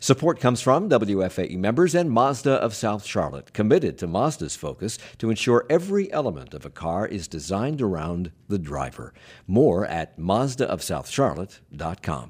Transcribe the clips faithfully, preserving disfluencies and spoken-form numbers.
Support comes from W F A E members and Mazda of South Charlotte, committed to Mazda's focus to ensure every element of a car is designed around the driver. More at Mazda of South Charlotte dot com.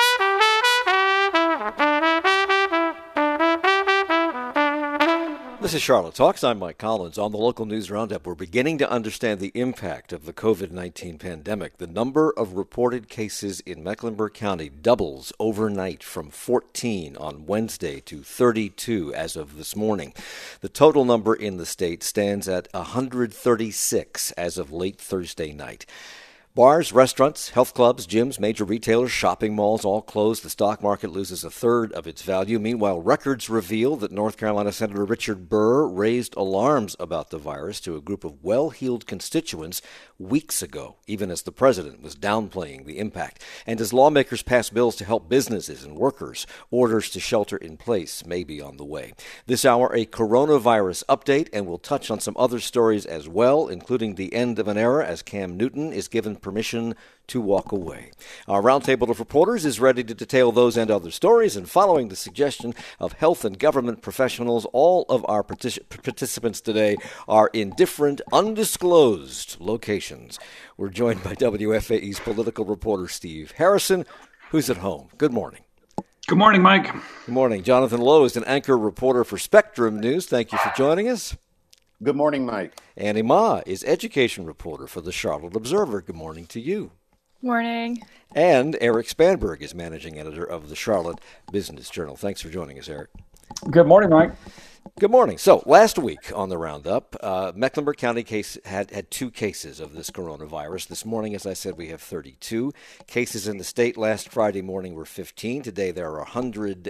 This is Charlotte Talks. I'm Mike Collins. On the local news roundup, we're beginning to understand the impact of the covid nineteen pandemic. The number of reported cases in Mecklenburg County doubles overnight from fourteen on Wednesday to thirty-two as of this morning. The total number in the state stands at one hundred thirty-six as of late Thursday night. Bars, restaurants, health clubs, gyms, major retailers, shopping malls all closed. The stock market loses a third of its value. Meanwhile, records reveal that North Carolina Senator Richard Burr raised alarms about the virus to a group of well-heeled constituents weeks ago, even as the president was downplaying the impact. And as lawmakers pass bills to help businesses and workers, orders to shelter in place may be on the way. This hour, a coronavirus update, and we'll touch on some other stories as well, including the end of an era as Cam Newton is given permission to walk away. Our roundtable of reporters is ready to detail those and other stories, and following the suggestion of health and government professionals, all of our partic- participants today are in different, undisclosed locations. We're joined by W F A E's political reporter Steve Harrison, who's at home. Good morning. Good morning, Mike. Good morning. Jonathan Lowe is an anchor reporter for Spectrum News. Thank you for joining us. Good morning, Mike. Annie Ma is education reporter for the Charlotte Observer. Good morning to you. Morning. And Eric Spanberg is managing editor of the Charlotte Business Journal. Thanks for joining us, Eric. Good morning, Mike. Good morning. So last week on the roundup, uh, Mecklenburg County case had, had two cases of this coronavirus. This morning, as I said, we have thirty-two cases in the state. Last Friday morning were fifteen. Today there are one hundred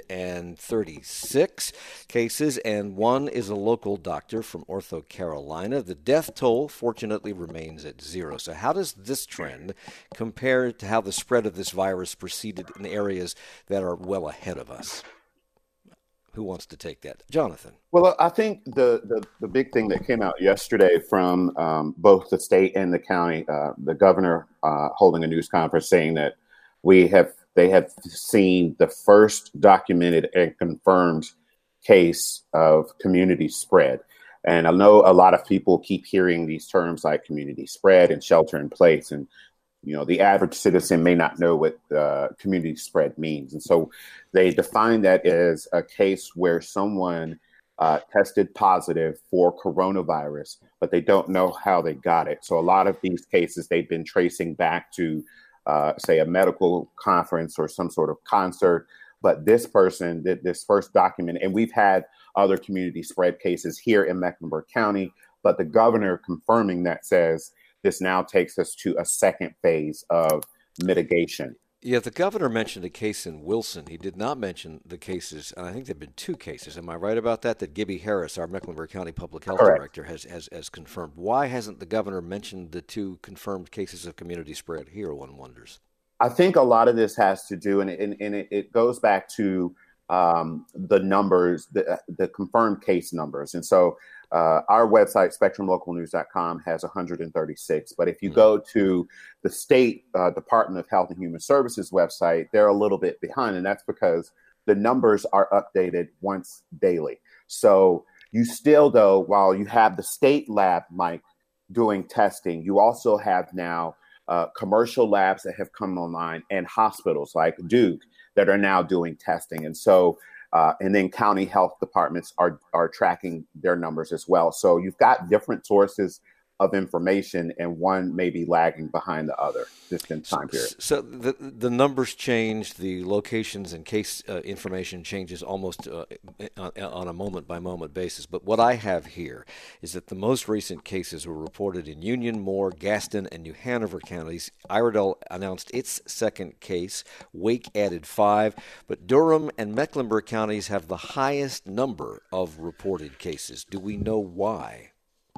thirty-six cases, and one is a local doctor from Ortho Carolina. The death toll, fortunately, remains at zero. So how does this trend compare to how the spread of this virus proceeded in areas that are well ahead of us? Who wants to take that? Jonathan. Well, I think the, the, the big thing that came out yesterday from um, both the state and the county, uh, the governor uh, holding a news conference saying that we have they have seen the first documented and confirmed case of community spread. And I know a lot of people keep hearing these terms like community spread and shelter in place. And you know, the average citizen may not know what uh, community spread means. And so they define that as a case where someone uh, tested positive for coronavirus, but they don't know how they got it. So a lot of these cases, they've been tracing back to, uh, say, a medical conference or some sort of concert. But this person did this first document, and we've had other community spread cases here in Mecklenburg County, but the governor confirming that says, this now takes us to a second phase of mitigation. Yeah, the governor mentioned a case in Wilson. He did not mention the cases, and I think there have been two cases. Am I right about that? That Gibby Harris, our Mecklenburg County Public Health Correct. Director, has, has, has confirmed. Why hasn't the governor mentioned the two confirmed cases of community spread here, one wonders? I think a lot of this has to do, and it, and it, it goes back to um, the numbers, the, the confirmed case numbers. And so Uh, our website, spectrum local news dot com, has one hundred thirty-six. But if you go to the state uh, Department of Health and Human Services website, they're a little bit behind. And that's because the numbers are updated once daily. So you still, though, while you have the state lab, Mike, doing testing, you also have now uh, commercial labs that have come online and hospitals like Duke that are now doing testing. And so Uh, and then county health departments are are tracking their numbers as well. So you've got different sources of information, and one may be lagging behind the other just in time period. So the the numbers change, the locations and case uh, information changes almost uh, on a moment-by-moment basis. But what I have here is that the most recent cases were reported in Union, Moore, Gaston, and New Hanover counties. Iredell announced its second case. Wake added five. But Durham and Mecklenburg counties have the highest number of reported cases. Do we know why?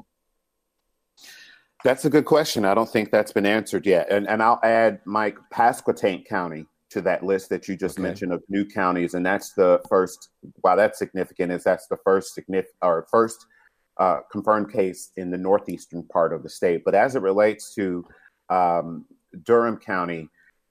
That's a good question. I don't think that's been answered yet. And and I'll add, Mike, Pasquotank County to that list that you just okay. mentioned of new counties. And that's the first, why that's significant, is that's the first significant or first uh, confirmed case in the northeastern part of the state. But as it relates to um, Durham County,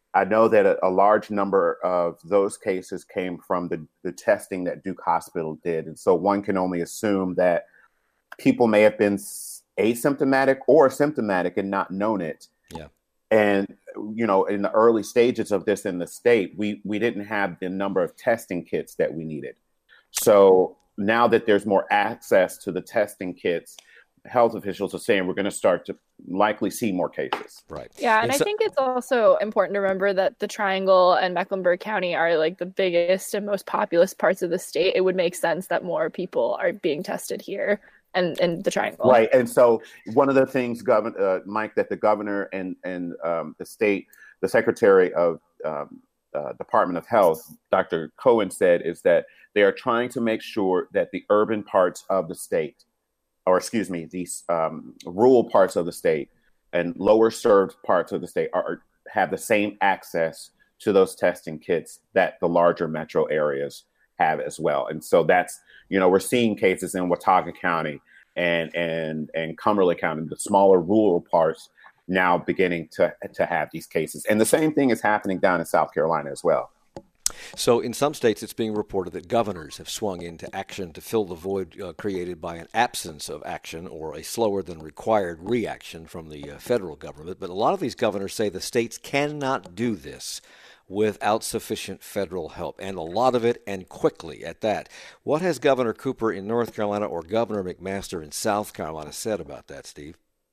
I know that a, a large number of those cases came from the, the testing that Duke Hospital did. And so one can only assume that people may have been asymptomatic or symptomatic and not known it. Yeah. And, you know, in the early stages of this in the state, we, we didn't have the number of testing kits that we needed. So now that there's more access to the testing kits, health officials are saying we're going to start to likely see more cases. Right. Yeah, and so- I think it's also important to remember that the Triangle and Mecklenburg County are like the biggest and most populous parts of the state. It would make sense that more people are being tested here and in the Triangle. Right. And so one of the things, Governor uh, Mike, that the governor and, and um, the state, the secretary of um, uh, Department of Health, Doctor Cohen, said is that they are trying to make sure that the urban parts of the state, or excuse me, these um, rural parts of the state and lower served parts of the state are have the same access to those testing kits that the larger metro areas have as well. And so that's, you know, we're seeing cases in Watauga County and and and Cumberland County, the smaller rural parts, now beginning to to have these cases. And the same thing is happening down in South Carolina as well. So in some states, it's being reported that governors have swung into action to fill the void uh, created by an absence of action or a slower than required reaction from the uh, federal government. But a lot of these governors say the states cannot do this without sufficient federal help, and a lot of it, and quickly at that. What has Governor Cooper in North Carolina or Governor McMaster in South Carolina said about that, Steve?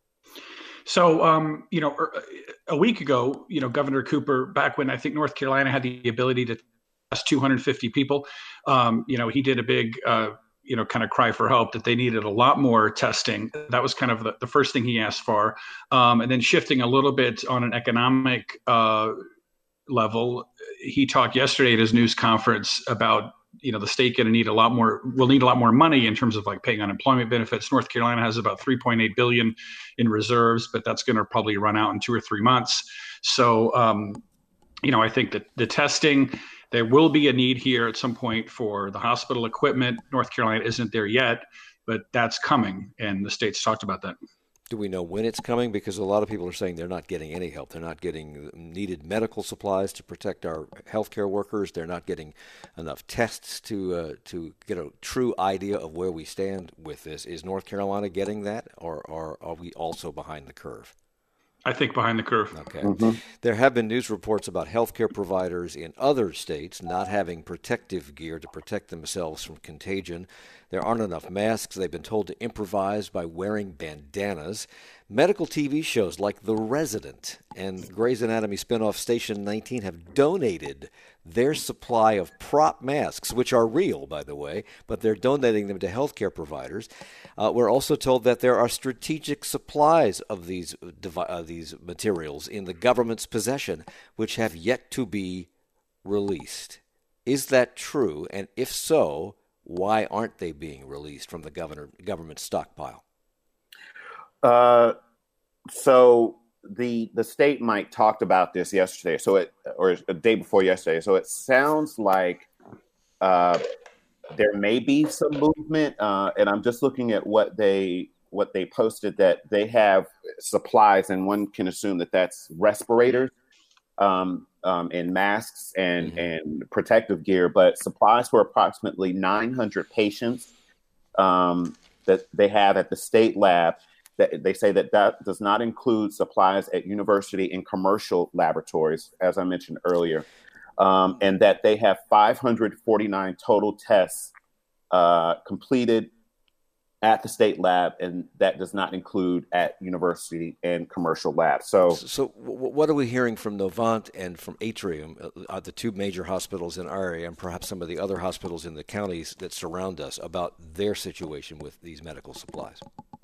So, um, you know, a week ago, you know, Governor Cooper, back when I think North Carolina had the ability to test two hundred fifty people, um, you know, he did a big, uh, you know, kind of cry for help that they needed a lot more testing. That was kind of the, the first thing he asked for. Um, and then shifting a little bit on an economic uh, level, he talked yesterday at his news conference about, you know, the state going to need a lot more, will need a lot more money in terms of like paying unemployment benefits. North Carolina has about three point eight billion dollars in reserves, but that's going to probably run out in two or three months. So, um, you know, I think that the testing, there will be a need here at some point for the hospital equipment. North Carolina isn't there yet, but that's coming. And the state's talked about that. Do we know when it's coming? Because a lot of people are saying they're not getting any help. They're not getting needed medical supplies to protect our healthcare workers. They're not getting enough tests to uh, to get a true idea of where we stand with this. Is North Carolina getting that, or, or are we also behind the curve? I think behind the curve. Okay. Mm-hmm. There have been news reports about healthcare providers in other states not having protective gear to protect themselves from contagion. There aren't enough masks. They've been told to improvise by wearing bandanas. Medical T V shows like The Resident and Grey's Anatomy spinoff Station nineteen have donated their supply of prop masks, which are real, by the way, but they're donating them to healthcare providers. Uh, we're also told that there are strategic supplies of these devi- uh, these materials in the government's possession, which have yet to be released. Is that true? And if so, why aren't they being released from the governor, government stockpile? Uh, so the the state Mike talked about this yesterday, so it or a day before yesterday. So it sounds like uh, there may be some movement, uh, and I'm just looking at what they what they posted that they have supplies, and one can assume that that's respirators, um, um, and masks and mm-hmm. and protective gear, but supplies for approximately nine hundred patients um, that they have at the state lab. That they say that that does not include supplies at university and commercial laboratories, as I mentioned earlier, um, and that they have five hundred forty-nine total tests uh, completed at the state lab, and that does not include at university and commercial labs. So, so what are we hearing from Novant and from Atrium, uh, the two major hospitals in our area, and perhaps some of the other hospitals in the counties that surround us, about their situation with these medical supplies?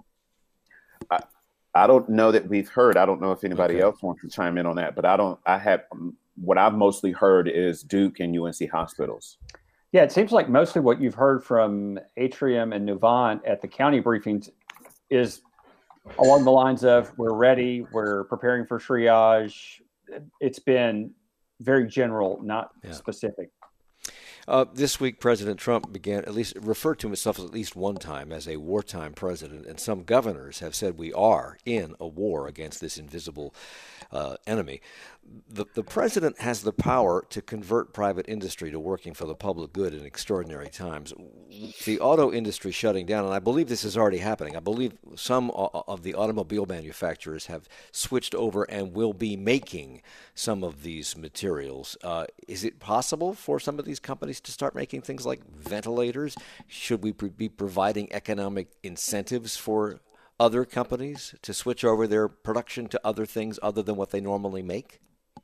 I, I don't know that we've heard. I don't know if anybody okay. else wants to chime in on that, but I don't. I have um, what I've mostly heard is Duke and U N C hospitals. Yeah, it seems like mostly what you've heard from Atrium and Novant at the county briefings is along the lines of we're ready, we're preparing for triage. It's been very general, not yeah. specific. Uh, this week, President Trump began, at least referred to himself at least one time as a wartime president, and some governors have said we are in a war against this invisible uh, enemy. The, the president has the power to convert private industry to working for the public good in extraordinary times. The auto industry shutting down, and I believe this is already happening. I believe some of the automobile manufacturers have switched over and will be making some of these materials. Uh, is it possible for some of these companies to start making things like ventilators? Should we be providing economic incentives for other companies to switch over their production to other things other than what they normally make?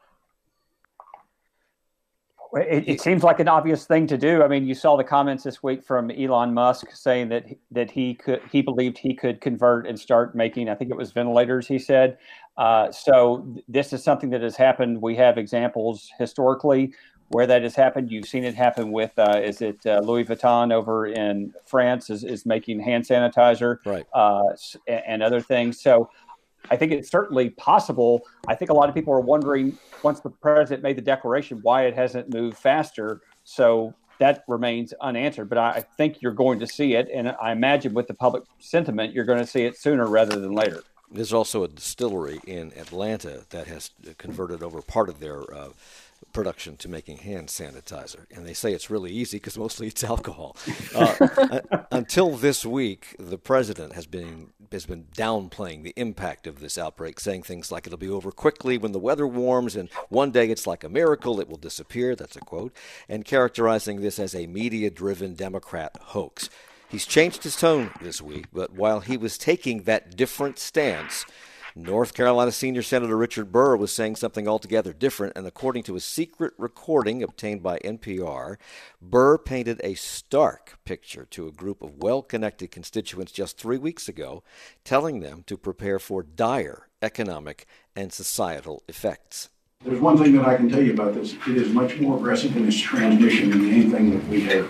It, it seems like an obvious thing to do. I mean, you saw the comments this week from Elon Musk saying that that he could, he believed he could convert and start making, I think it was ventilators, he said. Uh, so this is something that has happened. We have examples historically where that has happened. You've seen it happen with, uh, is it uh, Louis Vuitton over in France is, is making hand sanitizer, right, uh, and other things. So I think it's certainly possible. I think a lot of people are wondering, once the president made the declaration, why it hasn't moved faster. So that remains unanswered. But I think you're going to see it. And I imagine with the public sentiment, you're going to see it sooner rather than later. There's also a distillery in Atlanta that has converted over part of their uh, production to making hand sanitizer. And they say it's really easy because mostly it's alcohol. Uh, until this week, the president has been has been downplaying the impact of this outbreak, saying things like it'll be over quickly when the weather warms, and one day it's like a miracle, it will disappear. That's a quote. And characterizing this as a media-driven Democrat hoax. He's changed his tone this week, but while he was taking that different stance, North Carolina Senior Senator Richard Burr was saying something altogether different, and according to a secret recording obtained by N P R, Burr painted a stark picture to a group of well-connected constituents just three weeks ago, telling them to prepare for dire economic and societal effects. There's one thing that I can tell you about this. It is much more aggressive in its transmission than anything that we have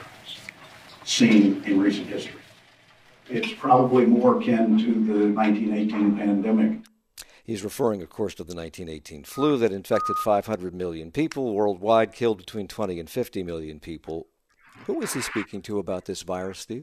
seen in recent history. It's probably more akin to the nineteen eighteen pandemic. He's referring, of course, to the nineteen eighteen flu that infected five hundred million people worldwide, killed between twenty and fifty million people. Who was he speaking to about this virus, Steve?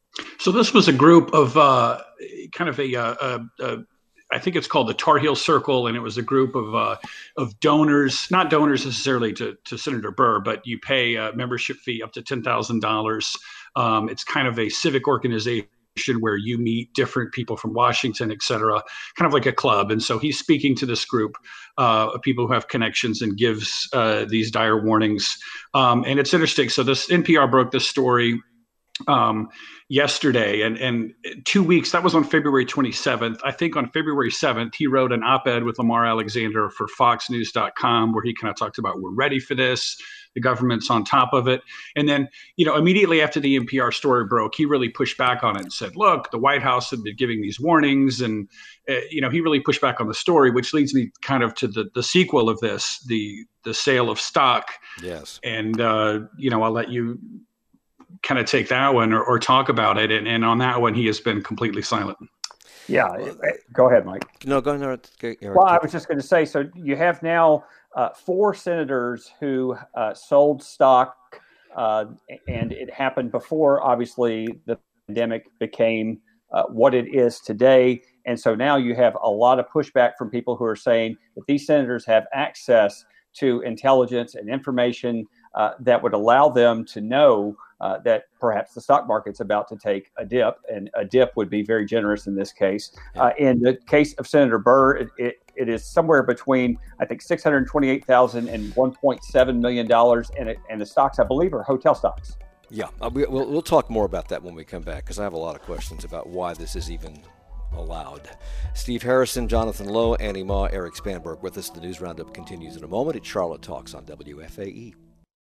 So this was a group of uh, kind of a, uh, a, a, I think it's called the Tar Heel Circle, and it was a group of uh, of donors, not donors necessarily to, to Senator Burr, but you pay a membership fee up to ten thousand dollars. Um, it's kind of a civic organization where you meet different people from Washington, et cetera, kind of like a club. And so he's speaking to this group uh, of people who have connections and gives uh, these dire warnings. Um, and it's interesting. So this N P R broke this story um, yesterday, and, and two weeks, that was on February twenty-seventh. I think on February seventh, he wrote an op-ed with Lamar Alexander for fox news dot com, where he kind of talked about, we're ready for this. The government's on top of it. And then, you know, immediately after the N P R story broke, he really pushed back on it and said, look, the White House had been giving these warnings. And, uh, you know, he really pushed back on the story, which leads me kind of to the, the sequel of this, the the sale of stock. Yes. And, uh, you know, I'll let you kind of take that one or, or talk about it. And, and on that one, he has been completely silent. Yeah. Go ahead, Mike. No, go ahead. Well, I was just going to say, so you have now Uh, four senators who uh, sold stock, uh, and it happened before, obviously, the pandemic became uh, what it is today. And so now you have a lot of pushback from people who are saying that these senators have access to intelligence and information uh, that would allow them to know uh, that perhaps the stock market's about to take a dip, and a dip would be very generous in this case. Uh, in the case of Senator Burr, it, it, it is somewhere between, I think, six hundred twenty-eight thousand dollars and one point seven million dollars, and, it, and the stocks, I believe, are hotel stocks. Yeah, uh, we, we'll, we'll talk more about that when we come back, because I have a lot of questions about why this is even allowed. Steve Harrison, Jonathan Lowe, Annie Ma, Eric Spanberg with us. The News Roundup continues in a moment. It's Charlotte Talks on W F A E.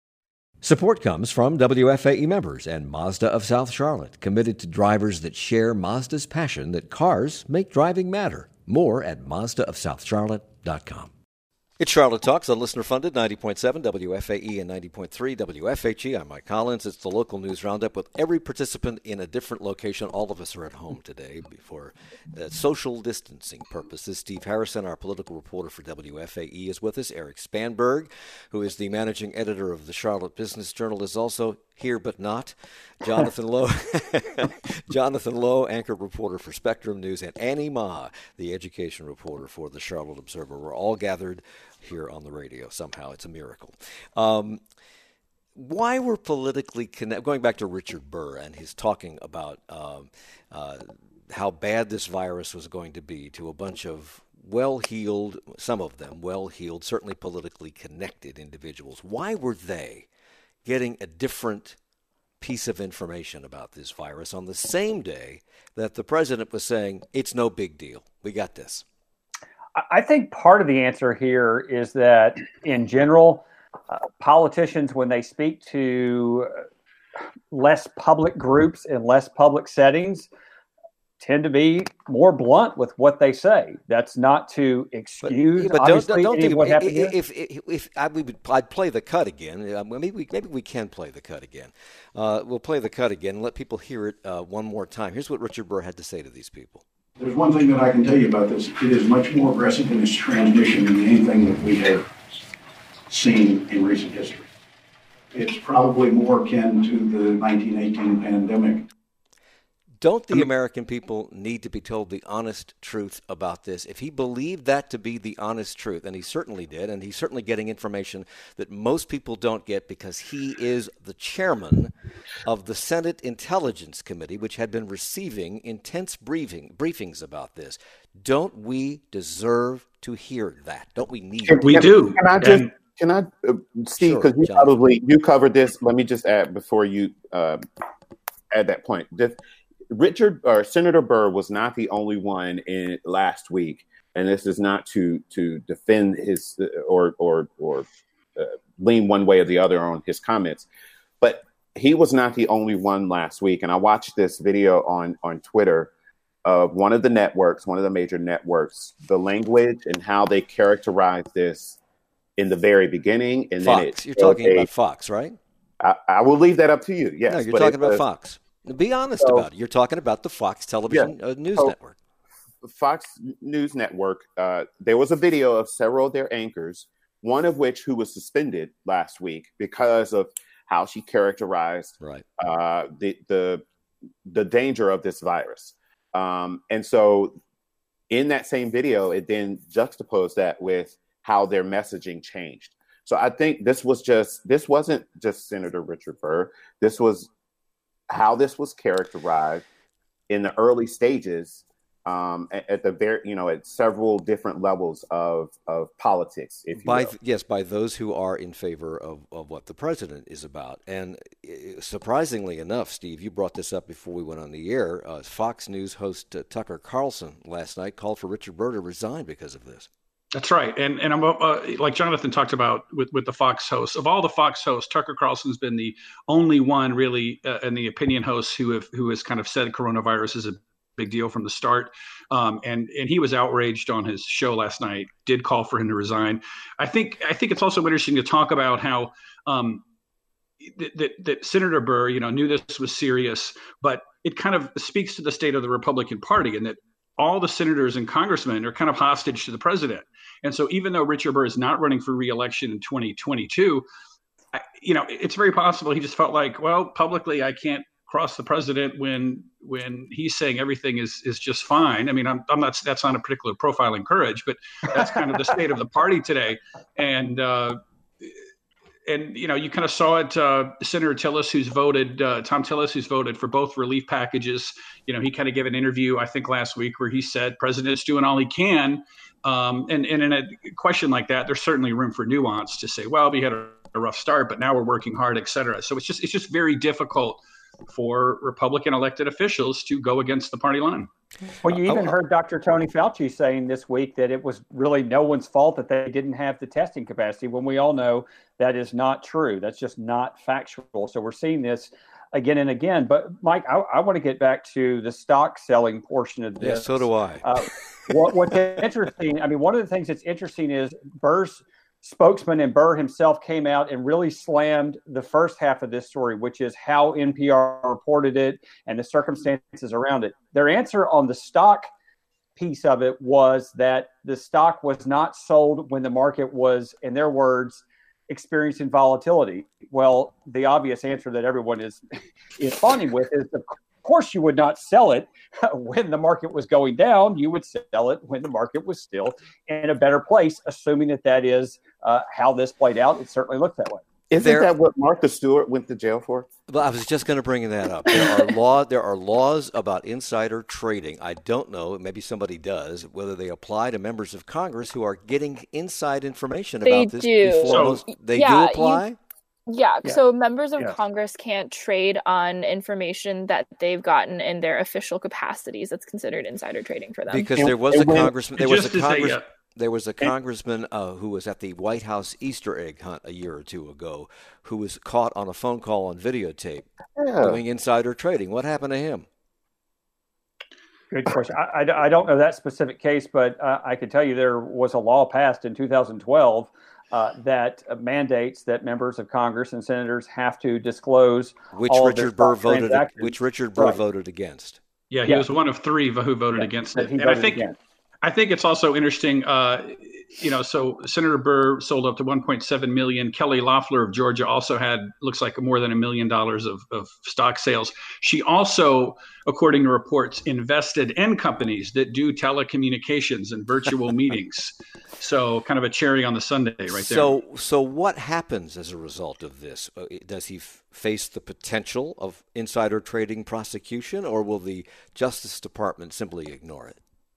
Support comes from W F A E members and Mazda of South Charlotte, committed to drivers that share Mazda's passion that cars make driving matter. More at Mazda of South Charlotte dot com. It's Charlotte Talks on listener-funded ninety point seven W F A E and ninety point three W F H E. I'm Mike Collins. It's the local news roundup with every participant in a different location. All of us are at home today for uh, social distancing purposes. Steve Harrison, our political reporter for W F A E, is with us. Eric Spanberg, who is the managing editor of the Charlotte Business Journal, is also here but not. Jonathan Lowe, Jonathan Lowe, anchor reporter for Spectrum News, and Annie Ma, the education reporter for the Charlotte Observer. We're all gathered here on the radio. Somehow it's a miracle. Um, why we're politically connected, going back to Richard Burr and his talking about um, uh, how bad this virus was going to be to a bunch of well-heeled, some of them well-heeled, certainly politically connected individuals. Why were they getting a different piece of information about this virus on the same day that the president was saying, it's no big deal, we got this? I think part of the answer here is that, in general, uh, politicians, when they speak to less public groups in less public settings, tend to be more blunt with what they say. That's not to excuse, but, but obviously, don't, don't any think, of what happened if, if, if, if I would, I'd play the cut again. Uh, maybe we, maybe we can play the cut again. Uh, we'll play the cut again and let people hear it uh, one more time. Here's what Richard Burr had to say to these people. There's one thing that I can tell you about this. It is much more aggressive in its transmission than anything that we have seen in recent history. It's probably more akin to the nineteen eighteen pandemic. Don't the American people need to be told the honest truth about this? If he believed that to be the honest truth, and he certainly did, and he's certainly getting information that most people don't get because he is the chairman of the Senate Intelligence Committee, which had been receiving intense briefing, briefings about this. Don't we deserve to hear that? Don't we need We to? do. Can I just, And- can I, uh, Steve, because Sure, you John. probably, you covered this. Let me just add before you uh, add that point. This, Richard or Senator Burr was not the only one in last week, and this is not to to defend his or or or uh, lean one way or the other on his comments, but he was not the only one last week. And I watched this video on on Twitter of one of the networks, one of the major networks, the language and how they characterized this in the very beginning, and Fox. then it You're talking a, about Fox, right? I, I will leave that up to you. Yes, No, you're but talking it's about a- Fox. Be honest So- about it. You're talking about the Fox television uh, news So- network. Fox News Network, uh, there was a video of several of their anchors, one of which who was suspended last week because of how she characterized Right. uh, the, the the danger of this virus. Um, and so in that same video, it then juxtaposed that with how their messaging changed. So I think this was just, this wasn't just Senator Richard Burr. This was how this was characterized in the early stages, um, at, at the very, you know, at several different levels of of politics, if you By will. yes, by those who are in favor of, of what the president is about. And uh, surprisingly enough, Steve, you brought this up before we went on the air. Uh, Fox News host uh, Tucker Carlson last night called for Richard Burr to resign because of this. That's right, and and I'm uh, like Jonathan talked about with, with the Fox hosts. Of all the Fox hosts, Tucker Carlson's been the only one really, uh, and the opinion hosts who have who has kind of said coronavirus is a big deal from the start. Um, and and he was outraged on his show last night. Did call for him to resign. I think I think it's also interesting to talk about how um, that, that that Senator Burr, you know, knew this was serious, but it kind of speaks to the state of the Republican Party, and that all the senators and congressmen are kind of hostage to the president. And so even though Richard Burr is not running for re-election in twenty twenty-two, I, you know, it's very possible he just felt like, well, publicly, I can't cross the president when when he's saying everything is is just fine. I mean, I'm, I'm not, that's not a particular profile in courage, but that's kind of the state of the party today. And, uh, and you know, you kind of saw it, uh, Senator Tillis, who's voted, uh, Tom Tillis, who's voted for both relief packages. You know, he kind of gave an interview, I think last week, where he said president's doing all he can. Um, and, and in a question like that, there's certainly room for nuance to say, well, we had a, a rough start, but now we're working hard, et cetera. So it's just it's just very difficult for Republican elected officials to go against the party line. Well, you even Oh, heard Doctor Tony Fauci saying this week that it was really no one's fault that they didn't have the testing capacity, when we all know that is not true. That's just not factual. So we're seeing this again and again. But Mike, I, I want to get back to the stock selling portion of this. Yeah, so do I. Uh, what, what's interesting, I mean, one of the things that's interesting is Burr's spokesman and Burr himself came out and really slammed the first half of this story, which is how N P R reported it and the circumstances around it. Their answer on the stock piece of it was that the stock was not sold when the market was, in their words, experiencing volatility. Well, the obvious answer that everyone is is responding with is, of course, you would not sell it when the market was going down. You would sell it when the market was still in a better place, assuming that that is uh, how this played out. It certainly looked that way. Isn't There- that what Martha Stewart went to jail for? Well, I was just going to bring that up. There are law. There are laws about insider trading. I don't know. Maybe somebody does. Whether they apply to members of Congress who are getting inside information They about this do. before So- most- they Yeah, do you- apply. Yeah, Yeah. so members of Yes. Congress can't trade on information that they've gotten in their official capacities. That's considered insider trading for them. Because And- there was and a when- congressman. There was Just a as a, congress. uh, There was a congressman uh, who was at the White House Easter egg hunt a year or two ago, who was caught on a phone call on videotape Yeah. doing insider trading. What happened to him? Good question. I, I, I don't know that specific case, but uh, I can tell you there was a law passed in two thousand twelve uh, that mandates that members of Congress and senators have to disclose Which all of their Richard Burr stock voted. transactions. Which Richard Burr Right. voted against. Yeah, he Yeah. was one of three who voted Yeah, against that it. he And I voted think against. I think it's also interesting, uh, you know, so Senator Burr sold up to one point seven million. Kelly Loeffler of Georgia also had, looks like more than a million dollars of, of stock sales. She also, according to reports, invested in companies that do telecommunications and virtual meetings. So kind of a cherry on the sundae right there. So, so what happens as a result of this? Uh, Does he f- face the potential of insider trading prosecution, or will the Justice Department simply ignore it?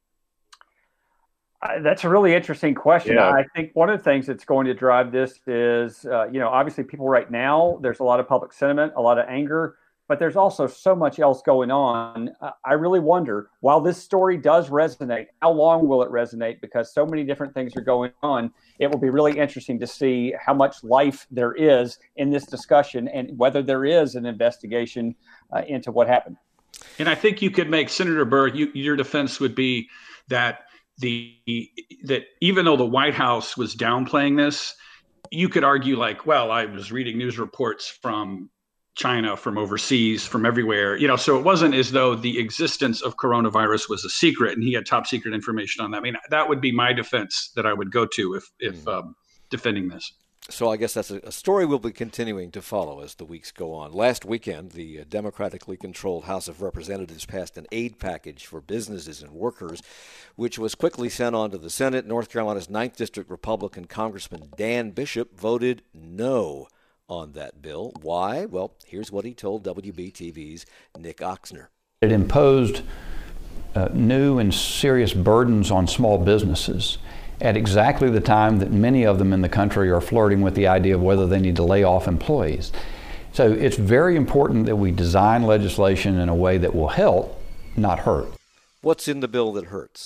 Uh, that's a really interesting question. Yeah. I think one of the things that's going to drive this is, uh, you know, obviously people right now, there's a lot of public sentiment, a lot of anger, but there's also so much else going on. Uh, I really wonder, while this story does resonate, how long will it resonate? Because so many different things are going on. It will be really interesting to see how much life there is in this discussion and whether there is an investigation uh, into what happened. And I think you could make Senator Burr, you, your defense would be that the that even though the White House was downplaying this, you could argue like, well, I was reading news reports from China, from overseas, from everywhere, you know, so it wasn't as though the existence of coronavirus was a secret and he had top secret information on that. I mean, that would be my defense that I would go to if, if um, defending this. So I guess that's a, a story we'll be continuing to follow as the weeks go on. Last weekend, the uh, democratically controlled House of Representatives passed an aid package for businesses and workers, which was quickly sent on to the Senate. North Carolina's ninth District Republican Congressman Dan Bishop voted no on that bill. Why? Well, here's what he told W B T V's Nick Oxner. It imposed uh, new and serious burdens on small businesses at exactly the time that many of them in the country are flirting with the idea of whether they need to lay off employees. So it's very important that we design legislation in a way that will help, not hurt. What's in the bill that hurts?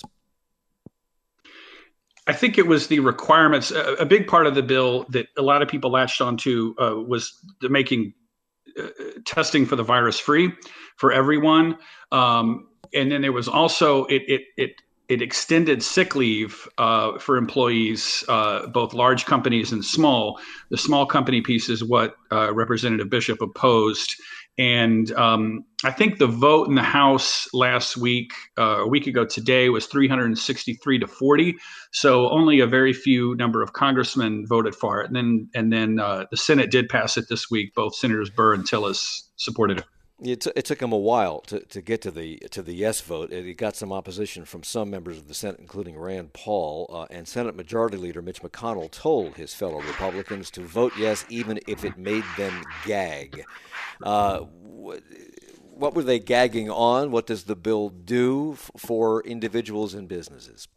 I think it was the requirements. A, a big part of the bill that a lot of people latched onto uh, was the making uh, testing for the virus free for everyone. Um, and then there was also it it it it extended sick leave uh, for employees, uh, both large companies and small. The small company piece is what uh, Representative Bishop opposed. And um, I think the vote in the House last week, uh, a week ago today, was three hundred sixty-three to forty. So only a very few number of congressmen voted for it. And then and then uh, the Senate did pass it this week. Both Senators Burr and Tillis supported it. It, t- it took him a while to, to get to the to the yes vote. It, it got some opposition from some members of the Senate, including Rand Paul, uh, and Senate Majority Leader Mitch McConnell told his fellow Republicans to vote yes, even if it made them gag. Uh, wh- what were they gagging on? What does the bill do f- for individuals and businesses?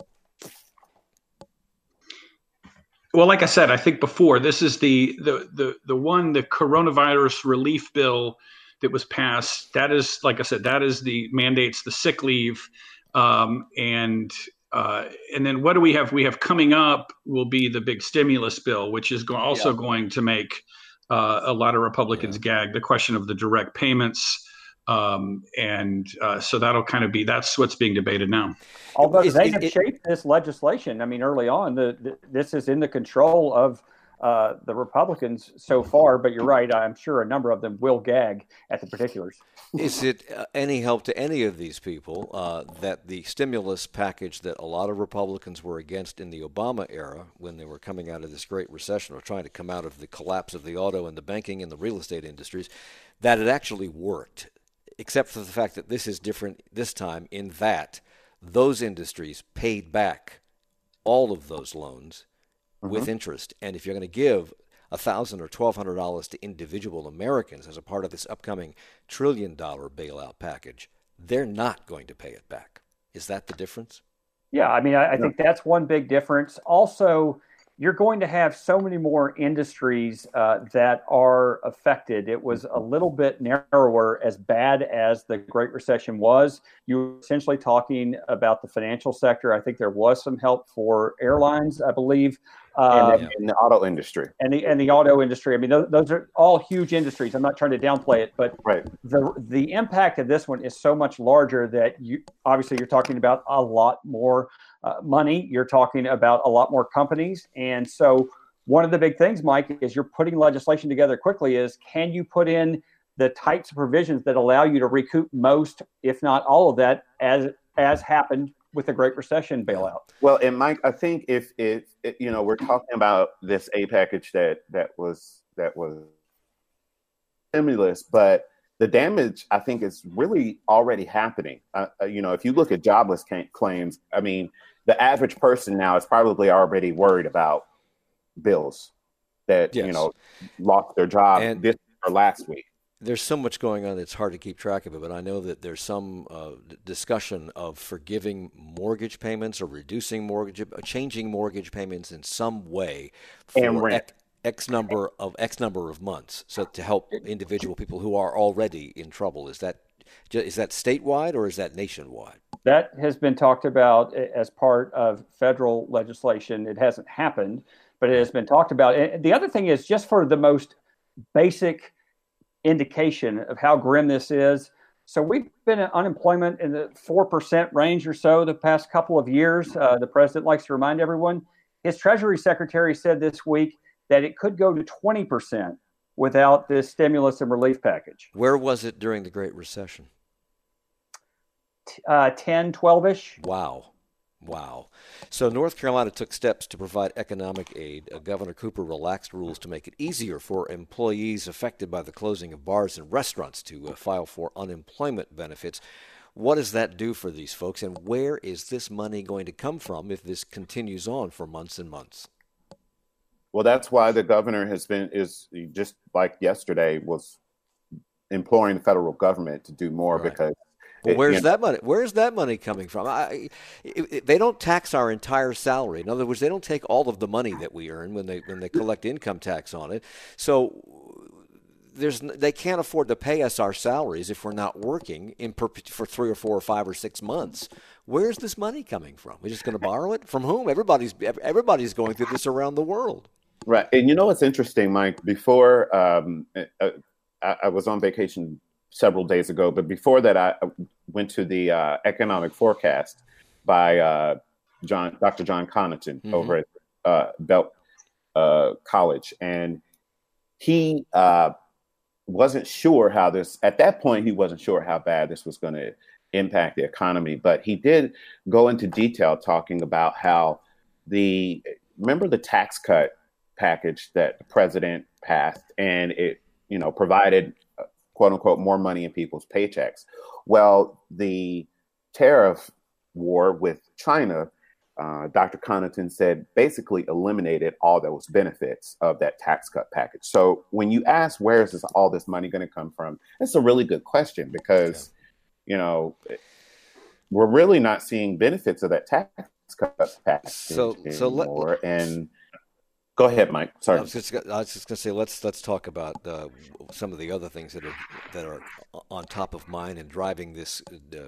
Well, like I said, I think before, this is the the the the one, the coronavirus relief bill that was passed. That is, like I said, that is the mandates the sick leave, um, and uh, and then what do we have? We have coming up will be the big stimulus bill, which is go- also Yeah. going to make uh, a lot of Republicans Yeah. gag. The question of the direct payments. Um, and uh, so that'll kind of be, that's what's being debated now. Although Is- they is- have it- shaped this legislation. I mean, early on, the, the, this is in the control of uh, the Republicans so far, but you're right. I'm sure a number of them will gag at the particulars. Is it uh, any help to any of these people uh, that the stimulus package that a lot of Republicans were against in the Obama era, when they were coming out of this Great Recession or trying to come out of the collapse of the auto and the banking and the real estate industries, that it actually worked, except for the fact that this is different this time in that those industries paid back all of those loans mm-hmm. with interest. And if you're going to give one thousand dollars or twelve hundred dollars to individual Americans as a part of this upcoming trillion dollar bailout package, they're not going to pay it back. Is that the difference? Yeah, I mean, I, I think that's one big difference. Also, you're going to have so many more industries uh, that are affected. It was a little bit narrower, as bad as the Great Recession was. You were essentially talking about the financial sector. I think there was some help for airlines, I believe. Uh, Um, and, the, and the auto industry. And the and the auto industry. I mean, those, those are all huge industries. I'm not trying to downplay it, but right. the the impact of this one is so much larger that you obviously you're talking about a lot more uh, money. You're talking about a lot more companies, and so one of the big things, Mike, is you're putting legislation together quickly. Is can you put in the types of provisions that allow you to recoup most, if not all of that, as as happened with the Great Recession bailout? Well, and Mike, I think if if you know, we're talking about this aid package that that was that was stimulus, but the damage I think is really already happening. Uh, you know, if you look at jobless claims, I mean, the average person now is probably already worried about bills that yes. you know lost their job and- this or last week. There's so much going on, it's hard to keep track of it, but I know that there's some uh, discussion of forgiving mortgage payments or reducing mortgage, uh, changing mortgage payments in some way for X, X number of X number of months, so to help individual people who are already in trouble. Is that is that statewide or is that nationwide? That has been talked about as part of federal legislation. It hasn't happened, but it has been talked about. And the other thing is, just for the most basic indication of how grim this is. So we've been at unemployment in the four percent range or so the past couple of years. Uh, the president likes to remind everyone. His Treasury Secretary said this week that it could go to twenty percent without this stimulus and relief package. Where was it during the Great Recession? Uh, ten, twelve-ish. Wow. Wow. So North Carolina took steps to provide economic aid. Uh, Governor Cooper relaxed rules to make it easier for employees affected by the closing of bars and restaurants to uh, file for unemployment benefits. What does that do for these folks, and where is this money going to come from if this continues on for months and months? Well, that's why the governor has been, is just like yesterday, was imploring the federal government to do more right. because Well, where's it, that money? Where's that money coming from? I, it, it, they don't tax our entire salary. In other words, they don't take all of the money that we earn when they when they collect income tax on it. So there's they can't afford to pay us our salaries if we're not working in per, for three or four or five or six months. Where's this money coming from? We're just going to borrow it from whom? Everybody's everybody's going through this around the world. Right, and you know what's interesting, Mike? Before um, I, I was on vacation several days ago, but before that, I went to the uh, economic forecast by uh, John, Doctor John Connaughton mm-hmm. over at uh, Belk uh, College, and he uh, wasn't sure how this. At that point, he wasn't sure how bad this was going to impact the economy, but he did go into detail talking about how the remember the tax cut package that the president passed, and it you know provided quote unquote, more money in people's paychecks. Well, the tariff war with China, uh, Doctor Connaughton said, basically eliminated all those benefits of that tax cut package. So when you ask, where is this, all this money going to come from? It's a really good question because, you know, we're really not seeing benefits of that tax cut package so, anymore. So let, and Go ahead, Mike. Sorry. I was just, I was just going to say let's let's talk about uh, some of the other things that are that are on top of mind and driving this uh,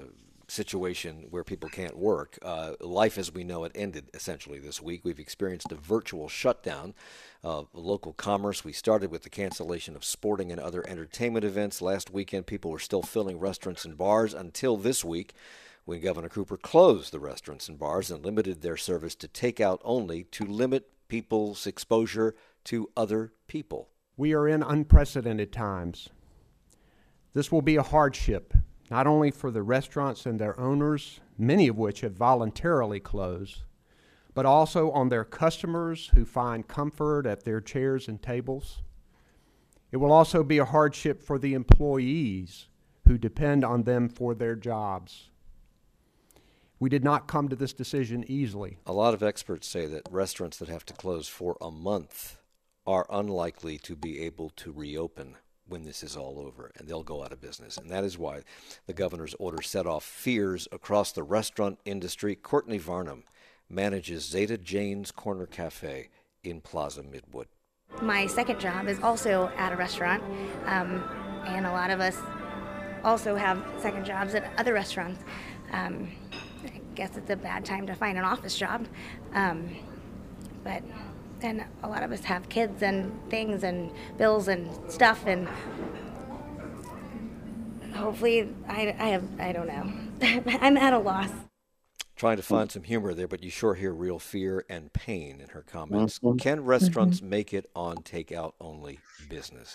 situation where people can't work. Uh, life as we know it ended essentially this week. We've experienced a virtual shutdown of local commerce. We started with the cancellation of sporting and other entertainment events. Last weekend, people were still filling restaurants and bars until this week, when Governor Cooper closed the restaurants and bars and limited their service to takeout only to limit people's exposure to other people. We are in unprecedented times. This will be a hardship, not only for the restaurants and their owners, many of which have voluntarily closed, but also on their customers who find comfort at their chairs and tables. It will also be a hardship for the employees who depend on them for their jobs. We did not come to this decision easily. A lot of experts say that restaurants that have to close for a month are unlikely to be able to reopen when this is all over, and they'll go out of business. And that is why the governor's order set off fears across the restaurant industry. Courtney Varnum manages Zeta Jane's Corner Cafe in Plaza Midwood. My second job is also at a restaurant, um, and a lot of us also have second jobs at other restaurants. Um, I guess it's a bad time to find an office job, um, but then a lot of us have kids and things and bills and stuff, and hopefully, I, I have, I don't know. I'm at a loss. Trying to find some humor there, but you sure hear real fear and pain in her comments. Mm-hmm. Can restaurants mm-hmm. make it on takeout only business?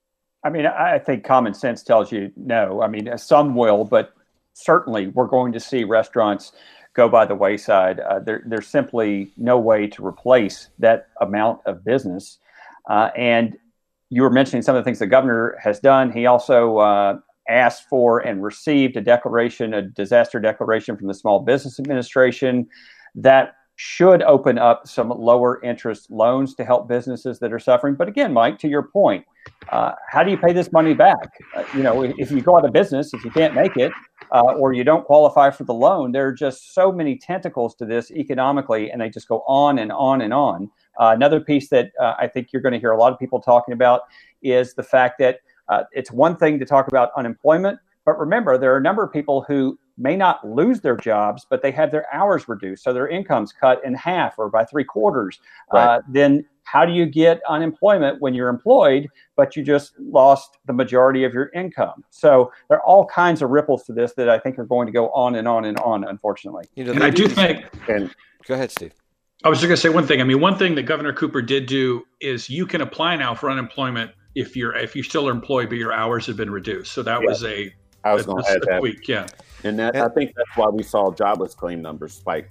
I mean, I think common sense tells you no. I mean, some will, but certainly we're going to see restaurants go by the wayside. Uh, there, there's simply no way to replace that amount of business. Uh, and you were mentioning some of the things the governor has done. He also uh, asked for and received a declaration, a disaster declaration from the Small Business Administration that should open up some lower interest loans to help businesses that are suffering. But again, Mike, to your point, uh, how do you pay this money back? Uh, you know, if you go out of business, if you can't make it, uh, or you don't qualify for the loan, there are just so many tentacles to this economically, and they just go on and on and on. Uh, another piece that uh, I think you're going to hear a lot of people talking about is the fact that uh, it's one thing to talk about unemployment, but remember, there are a number of people who may not lose their jobs, but they have their hours reduced, so their income's cut in half or by three quarters. Right. Uh, then how do you get unemployment when you're employed, but you just lost the majority of your income? So there are all kinds of ripples to this that I think are going to go on and on and on, unfortunately. You know, and I do think... And go ahead, Steve. I was just going to say one thing. I mean, one thing that Governor Cooper did do is you can apply now for unemployment if you're if you're still employed, but your hours have been reduced. So that yeah. was a... I was going to add that. Week, yeah. And that I think that's why we saw jobless claim numbers spike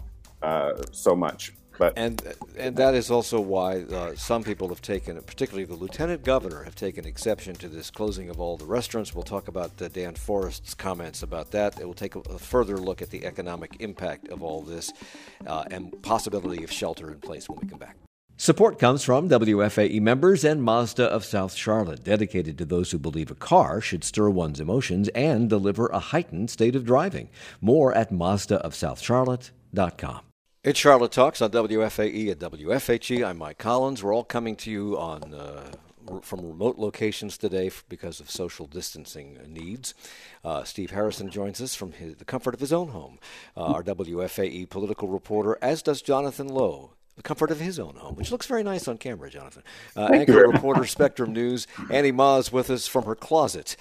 uh, so much. But and and that is also why uh, some people have taken, particularly the lieutenant governor, have taken exception to this closing of all the restaurants. We'll talk about uh, Dan Forrest's comments about that. It will take a, a further look at the economic impact of all this uh, and possibility of shelter in place when we come back. Support comes from W F A E members and Mazda of South Charlotte, dedicated to those who believe a car should stir one's emotions and deliver a heightened state of driving. More at Mazda of South Charlotte dot com. It's Charlotte Talks on W F A E and W F H E. I'm Mike Collins. We're all coming to you on uh, from remote locations today because of social distancing needs. Uh, Steve Harrison joins us from his, the comfort of his own home, uh, our W F A E political reporter, as does Jonathan Lowe, the comfort of his own home, which looks very nice on camera, Jonathan. Uh, anchor reporter, Spectrum News, Annie Maas with us from her closet.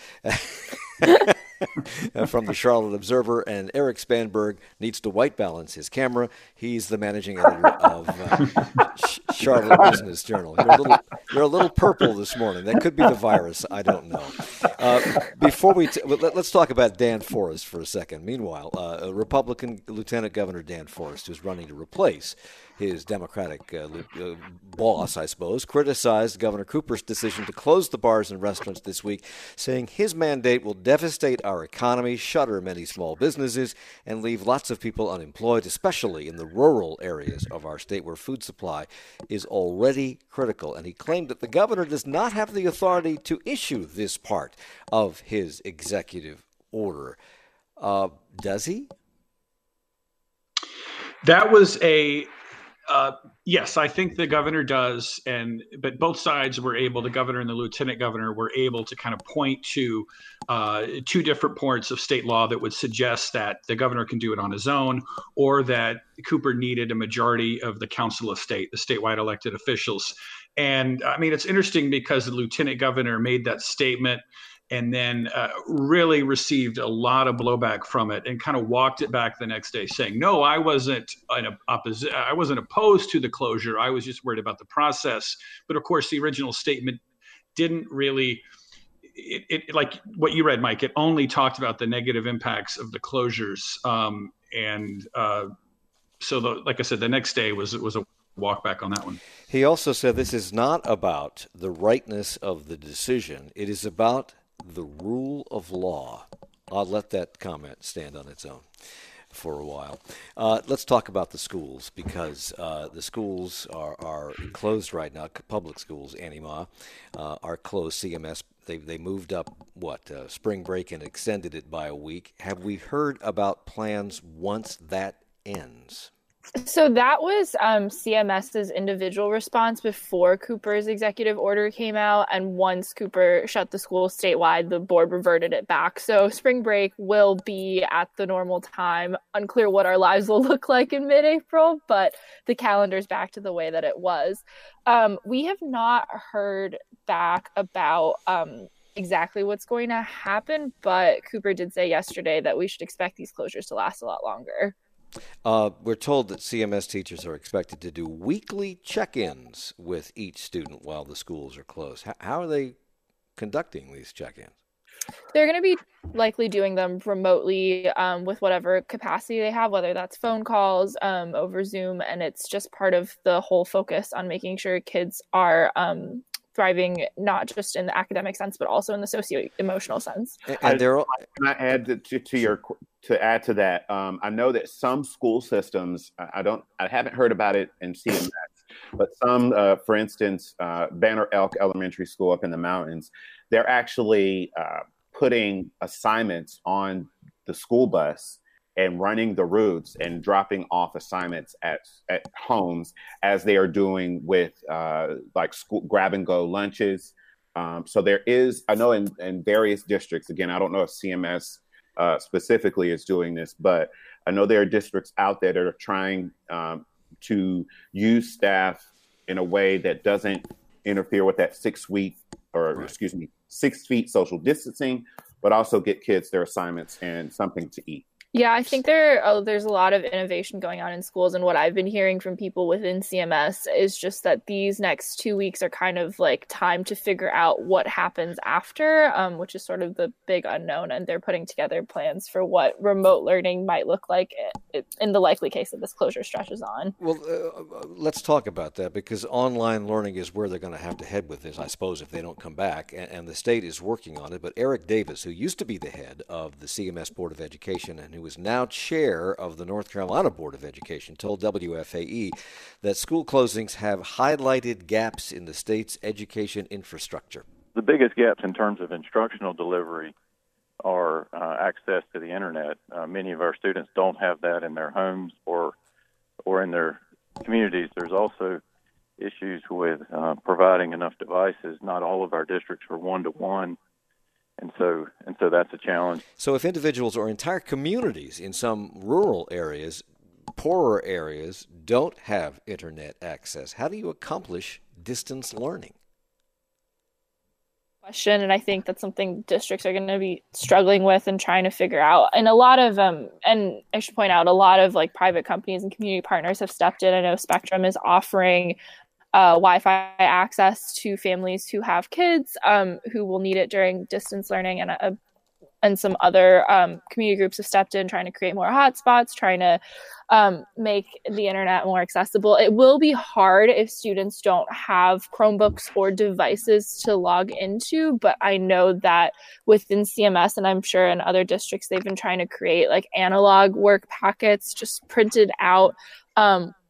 uh, from the Charlotte Observer, and Eric Spanberg needs to white balance his camera. He's the managing editor of uh, Charlotte Business Journal. You're a, little, you're a little purple this morning. That could be the virus. I don't know. Uh, before we t- let, let's talk about Dan Forrest for a second. Meanwhile, uh, Republican Lieutenant Governor Dan Forrest, who's running to replace his Democratic uh, uh, boss, I suppose, criticized Governor Cooper's decision to close the bars and restaurants this week, saying his mandate will devastate our economy, shutter many small businesses, and leave lots of people unemployed, especially in the rural areas of our state where food supply is already critical. And he claimed that the governor does not have the authority to issue this part of his executive order. Uh, does he? That was a Uh, yes, I think the governor does, and but both sides were able. The governor and the lieutenant governor were able to kind of point to uh, two different points of state law that would suggest that the governor can do it on his own, or that Cooper needed a majority of the council of state, the statewide elected officials. And I mean, it's interesting because the lieutenant governor made that statement and then uh, really received a lot of blowback from it, and kind of walked it back the next day, saying, "No, I wasn't an opposi- I wasn't opposed to the closure. I was just worried about the process." But of course, the original statement didn't really, it, it like what you read, Mike. It only talked about the negative impacts of the closures, um, and uh, so, the, like I said, the next day was was a walk back on that one. He also said this is not about the rightness of the decision; it is about the rule of law. I'll let that comment stand on its own for a while. Uh, let's talk about the schools, because uh, the schools are, are closed right now. Public schools, Annie Ma, uh, are closed. C M S, they they moved up, what, uh, spring break and extended it by a week. Have we heard about plans once that ends? So that was um, CMS's individual response before Cooper's executive order came out. And once Cooper shut the school statewide, the board reverted it back. So spring break will be at the normal time. Unclear what our lives will look like in mid-April, but the calendar's back to the way that it was. Um, we have not heard back about um, exactly what's going to happen, but Cooper did say yesterday that we should expect these closures to last a lot longer. Uh, we're told that C M S teachers are expected to do weekly check-ins with each student while the schools are closed. How, how are they conducting these check-ins? They're going to be likely doing them remotely um, with whatever capacity they have, whether that's phone calls um, over Zoom. And it's just part of the whole focus on making sure kids are um, thriving, not just in the academic sense, but also in the socio-emotional sense. And, and they're all, can I add to, to, to your to add to that? Um, I know that some school systems, I don't, I haven't heard about it in C M S, but some, uh, for instance, uh, Banner Elk Elementary School up in the mountains, they're actually uh, putting assignments on the school bus and running the routes and dropping off assignments at, at homes, as they are doing with uh, like school grab and go lunches. Um, so there is, I know in, in various districts, again, I don't know if C M S uh, specifically is doing this, but I know there are districts out there that are trying um, to use staff in a way that doesn't interfere with that six week or right. excuse me, six feet social distancing, but also get kids their assignments and something to eat. Yeah, I think there oh, there's a lot of innovation going on in schools. And what I've been hearing from people within C M S is just that these next two weeks are kind of like time to figure out what happens after, um, which is sort of the big unknown. And they're putting together plans for what remote learning might look like in the likely case that this closure stretches on. Well, uh, let's talk about that, because online learning is where they're going to have to head with this, I suppose, if they don't come back. And, and the state is working on it. But Eric Davis, who used to be the head of the C M S Board of Education and who who is now chair of the North Carolina Board of Education, told W F A E that school closings have highlighted gaps in the state's education infrastructure. The biggest gaps in terms of instructional delivery are uh, access to the internet. Uh, many of our students don't have that in their homes or or in their communities. There's also issues with uh, providing enough devices. Not all of our districts are one-to-one. And so and so that's a challenge. So if individuals or entire communities in some rural areas, poorer areas, don't have internet access, how do you accomplish distance learning? Question, and I think that's something districts are going to be struggling with and trying to figure out. And a lot of, um, and I should point out, a lot of like private companies and community partners have stepped in. I know Spectrum is offering Uh, Wi-Fi access to families who have kids um, who will need it during distance learning, and uh, and some other um, community groups have stepped in trying to create more hotspots, trying to um, make the internet more accessible. It will be hard if students don't have Chromebooks or devices to log into, but I know that within C M S, and I'm sure in other districts, they've been trying to create like analog work packets just printed out Um,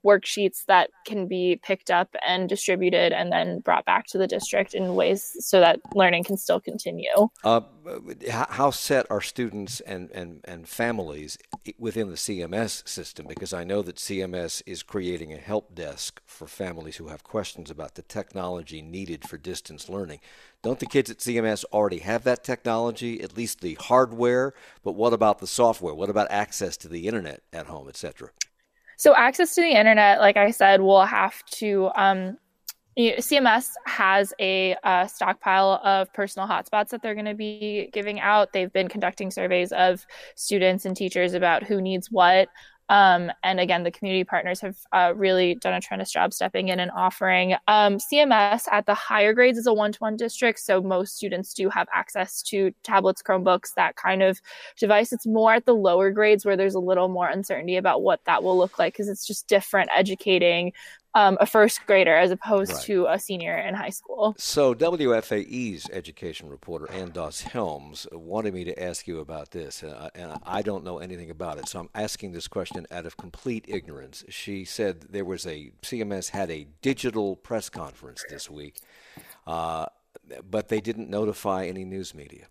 worksheets that can be picked up and distributed and then brought back to the district in ways so that learning can still continue. Uh, how set are students and, and, and families within the C M S system? Because I know that C M S is creating a help desk for families who have questions about the technology needed for distance learning. Don't the kids at C M S already have that technology, at least the hardware? But what about the software? What about access to the internet at home, et cetera? So access to the internet, like I said, will have to, um, C M S has a uh, stockpile of personal hotspots that they're going to be giving out. They've been conducting surveys of students and teachers about who needs what. Um, and again, the community partners have uh, really done a tremendous job stepping in and offering. Um, C M S at the higher grades is a one-to-one district, so most students do have access to tablets, Chromebooks, that kind of device. It's more at the lower grades where there's a little more uncertainty about what that will look like, because it's just different educating Um, a first grader as opposed right. to a senior in high school. So W F A E's education reporter, Ann Doss-Helms, wanted me to ask you about this, uh, and I don't know anything about it, so I'm asking this question out of complete ignorance. She said there was a, C M S had a digital press conference this week, uh, but they didn't notify any news media.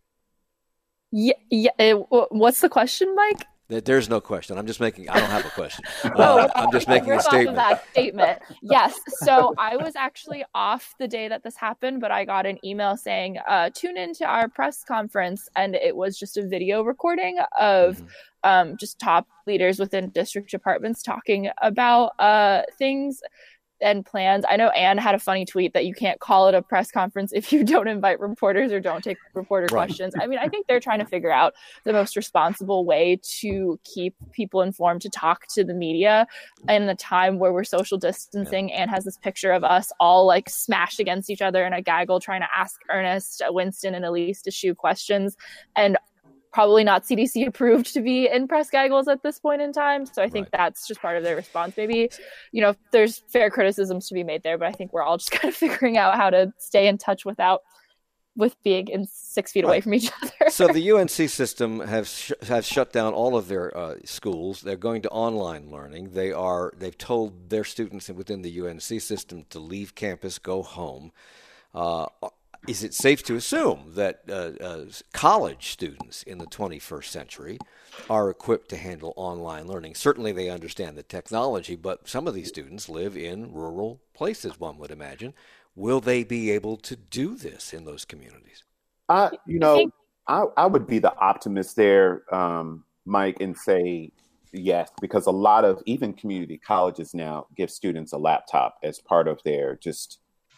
Yeah, yeah. It, what's the question, Mike? There's no question. I'm just making, I don't have a question. Uh, I'm just making a statement. Off of that statement. Yes. So I was actually off the day that this happened, but I got an email saying, uh, tune into our press conference. And it was just a video recording of mm-hmm. um, just top leaders within district departments talking about uh, things and plans. I know Anne had a funny tweet that you can't call it a press conference if you don't invite reporters or don't take reporter right. questions. I mean, I think they're trying to figure out the most responsible way to keep people informed, to talk to the media in a time where we're social distancing. Yeah. Anne has this picture of us all like smashed against each other in a gaggle trying to ask Ernest, Winston, and Elise to shoot questions. And probably not C D C approved to be in press gaggles at this point in time. So I think right. that's just part of their response. Maybe, you know, there's fair criticisms to be made there, but I think we're all just kind of figuring out how to stay in touch without, with being in six feet right. away from each other. So the U N C system has sh- has shut down all of their uh, schools. They're going to online learning. They are, they've told their students within the U N C system to leave campus, go home. Uh, Is it safe to assume that uh, uh, college students in the twenty-first century are equipped to handle online learning? Certainly they understand the technology, but some of these students live in rural places, one would imagine. Will they be able to do this in those communities? Uh, you know, I, I would be the optimist there, um, Mike, and say yes, because a lot of even community colleges now give students a laptop as part of their just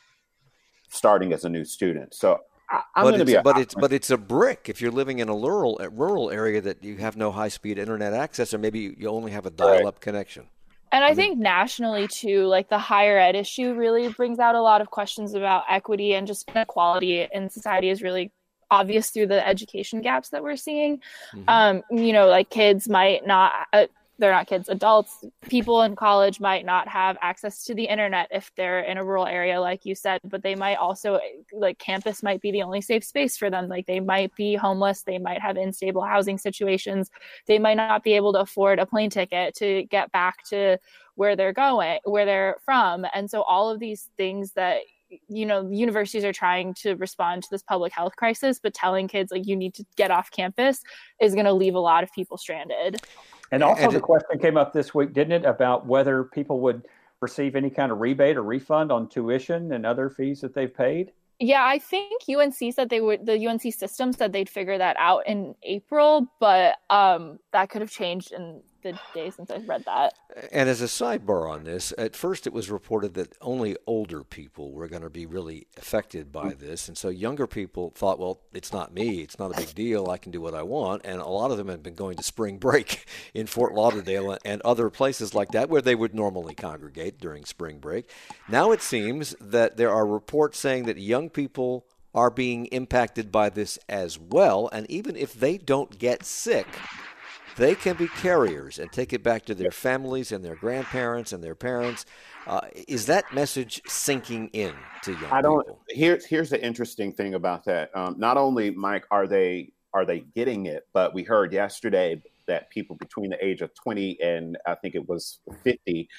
starting as a new student. So I, I'm going to be, a, but it's but it's a brick. If you're living in a rural a rural area that you have no high speed internet access, or maybe you only have a dial up right. connection. And I think nationally too, like the higher ed issue really brings out a lot of questions about equity, and just inequality in society is really obvious through the education gaps that we're seeing. Mm-hmm. Um, you know, like kids might not. Uh, They're not kids, adults, people in college might not have access to the internet if they're in a rural area, like you said, but they might also, like campus might be the only safe space for them. Like they might be homeless. They might have unstable housing situations. They might not be able to afford a plane ticket to get back to where they're going, where they're from. And so all of these things that, you know, universities are trying to respond to this public health crisis, but telling kids like you need to get off campus is going to leave a lot of people stranded. And also and the it, question came up this week, didn't it, about whether people would receive any kind of rebate or refund on tuition and other fees that they've paid? Yeah, I think U N C said they would, the U N C system said they'd figure that out in April, but um, that could have changed in the days since I've read that. And as a sidebar on this, at first it was reported that only older people were going to be really affected by this. And so younger people thought, well, it's not me. It's not a big deal. I can do what I want. And a lot of them have been going to spring break in Fort Lauderdale and other places like that where they would normally congregate during spring break. Now it seems that there are reports saying that young people are being impacted by this as well. And even if they don't get sick, they can be carriers and take it back to their families and their grandparents and their parents. Uh, is that message sinking in to young I don't, people? Here's here's the interesting thing about that. Um, not only, Mike, are they are they getting it, but we heard yesterday that people between the age of twenty and I think it was fifty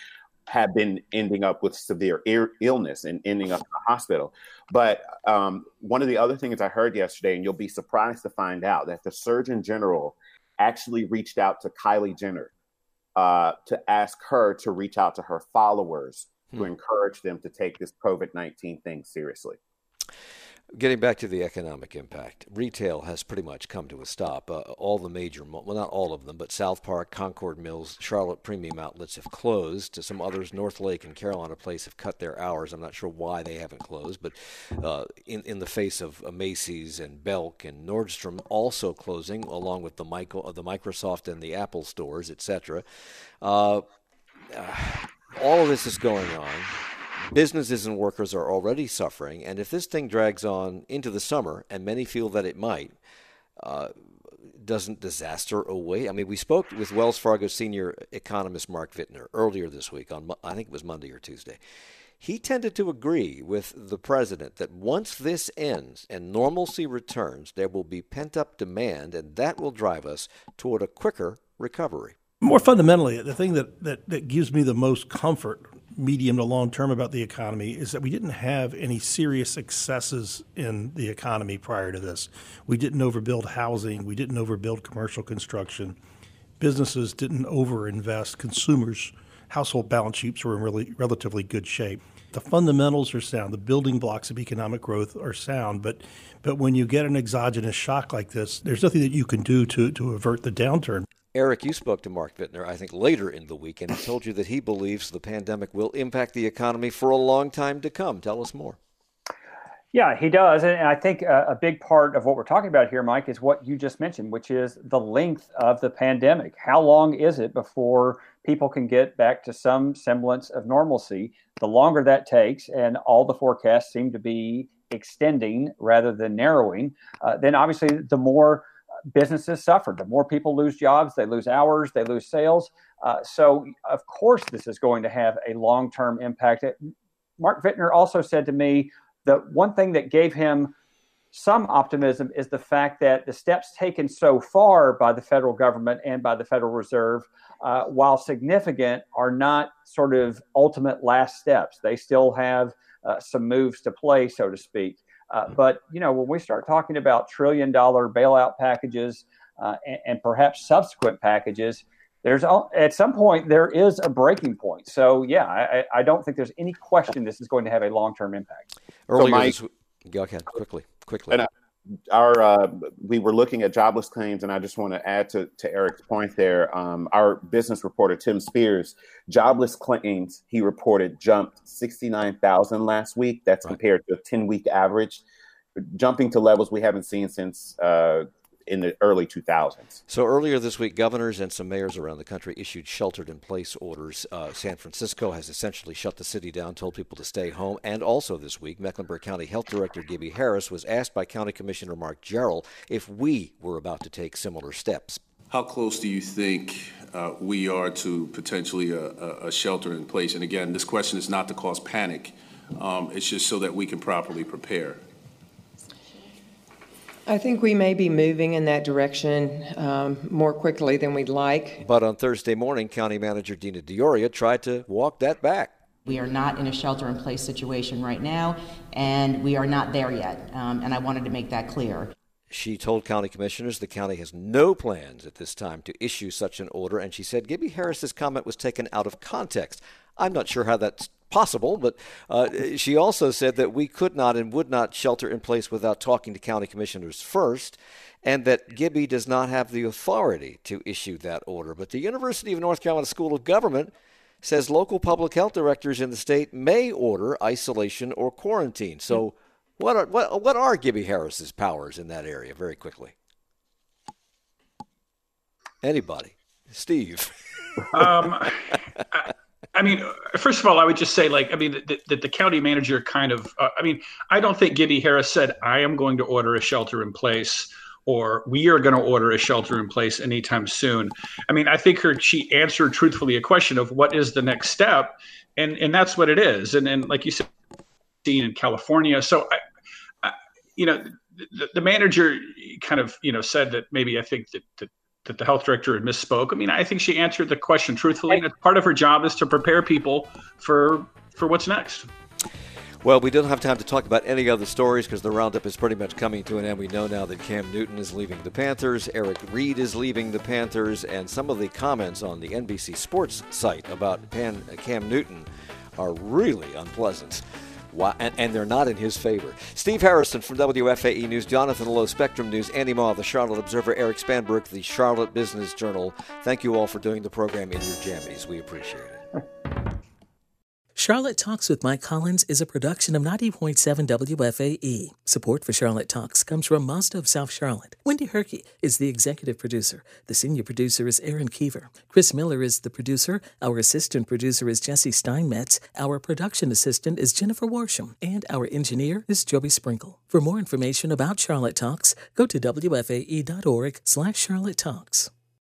have been ending up with severe ir- illness and ending up in the hospital. But um, one of the other things I heard yesterday, and you'll be surprised to find out, that the Surgeon General actually reached out to Kylie Jenner uh, to ask her to reach out to her followers hmm. to encourage them to take this COVID nineteen thing seriously. Getting back to the economic impact, retail has pretty much come to a stop. Uh, all the major, well, not all of them, but South Park, Concord Mills, Charlotte Premium Outlets have closed. Some others, North Lake and Carolina Place, have cut their hours. I'm not sure why they haven't closed, but uh, in, in the face of uh, Macy's and Belk and Nordstrom also closing, along with the, Michael, uh, the Microsoft and the Apple stores, et cetera. Uh, uh, all of this is going on. Businesses and workers are already suffering, and if this thing drags on into the summer, and many feel that it might, uh, doesn't disaster await? I mean, we spoke with Wells Fargo senior economist Mark Vittner earlier this week on, I think it was Monday or Tuesday. He tended to agree with the president that once this ends and normalcy returns, there will be pent-up demand, and that will drive us toward a quicker recovery. More fundamentally, the thing that, that, that gives me the most comfort, medium to long term, about the economy is that we didn't have any serious excesses in the economy prior to this. We didn't overbuild housing. We didn't overbuild commercial construction. Businesses didn't overinvest. Consumers' household balance sheets were in really relatively good shape. The fundamentals are sound. The building blocks of economic growth are sound. But but when you get an exogenous shock like this, there's nothing that you can do to, to avert the downturn. Eric, you spoke to Mark Vittner, I think, later in the week, and he told you that he believes the pandemic will impact the economy for a long time to come. Tell us more. Yeah, he does. And I think a, a big part of what we're talking about here, Mike, is what you just mentioned, which is the length of the pandemic. How long is it before people can get back to some semblance of normalcy? The longer that takes, and all the forecasts seem to be extending rather than narrowing, uh, then obviously the more businesses suffer. The more people lose jobs, they lose hours, they lose sales. Uh, so, of course, this is going to have a long-term impact. Mark Vittner also said to me that one thing that gave him some optimism is the fact that the steps taken so far by the federal government and by the Federal Reserve, uh, while significant, are not sort of ultimate last steps. They still have uh, some moves to play, so to speak. Uh, but, you know, when we start talking about trillion dollar bailout packages uh, and, and perhaps subsequent packages, there's at some point there is a breaking point. So, yeah, I, I don't think there's any question this is going to have a long term impact. Earlier, so Mike, this, go ahead, quickly, quickly. And, uh, our uh, we were looking at jobless claims, and I just want to add to, to Eric's point there. Um, our business reporter, Tim Spears, jobless claims, he reported, jumped sixty-nine thousand last week. That's right. Compared to a ten-week average, jumping to levels we haven't seen since uh, in the early two thousands. So earlier this week, governors and some mayors around the country issued sheltered-in-place orders. Uh, San Francisco has essentially shut the city down, told people to stay home. And also this week, Mecklenburg County Health Director Gibby Harris was asked by County Commissioner Mark Jarrell if we were about to take similar steps. How close do you think uh, we are to potentially a, a, a shelter-in-place? And again, this question is not to cause panic. Um, it's just so that we can properly prepare. I think we may be moving in that direction um, more quickly than we'd like. But on Thursday morning, County Manager Dina Dioria tried to walk that back. We are not in a shelter-in-place situation right now, and we are not there yet, um, and I wanted to make that clear. She told county commissioners the county has no plans at this time to issue such an order, and she said Gibby Harris's comment was taken out of context. I'm not sure how that's possible, but uh, she also said that we could not and would not shelter in place without talking to county commissioners first, and that Gibby does not have the authority to issue that order. But the University of North Carolina School of Government says local public health directors in the state may order isolation or quarantine. So what are, what, what are Gibby Harris's powers in that area, very quickly? Anybody? Steve? um, I, I mean, first of all, I would just say, like, I mean, that the, the county manager kind of, uh, I mean, I don't think Gibby Harris said, I am going to order a shelter in place, or we are going to order a shelter in place anytime soon. I mean, I think her, she answered truthfully a question of what is the next step. And, and that's what it is. And, and like you said, in California. So, I, I, you know, the, the manager kind of, you know, said that maybe I think that, that that the health director had misspoke. I mean, I think she answered the question truthfully, and part of her job is to prepare people for for what's next. Well, we don't have time to talk about any other stories because the roundup is pretty much coming to an end. We know now that Cam Newton is leaving the Panthers, Eric Reid is leaving the Panthers, and some of the comments on the N B C Sports site about Pan, Cam Newton are really unpleasant. Why, and, and they're not in his favor. Steve Harrison from W F A E News, Jonathan Lowe, Spectrum News, Andy Maw, the Charlotte Observer, Eric Spanberg, the Charlotte Business Journal. Thank you all for doing the program in your jammies. We appreciate it. Charlotte Talks with Mike Collins is a production of ninety point seven W F A E. Support for Charlotte Talks comes from Mazda of South Charlotte. Wendy Herkey is the executive producer. The senior producer is Aaron Keever. Chris Miller is the producer. Our assistant producer is Jesse Steinmetz. Our production assistant is Jennifer Warsham. And our engineer is Joby Sprinkle. For more information about Charlotte Talks, go to W F A E dot org slash Charlotte Talks.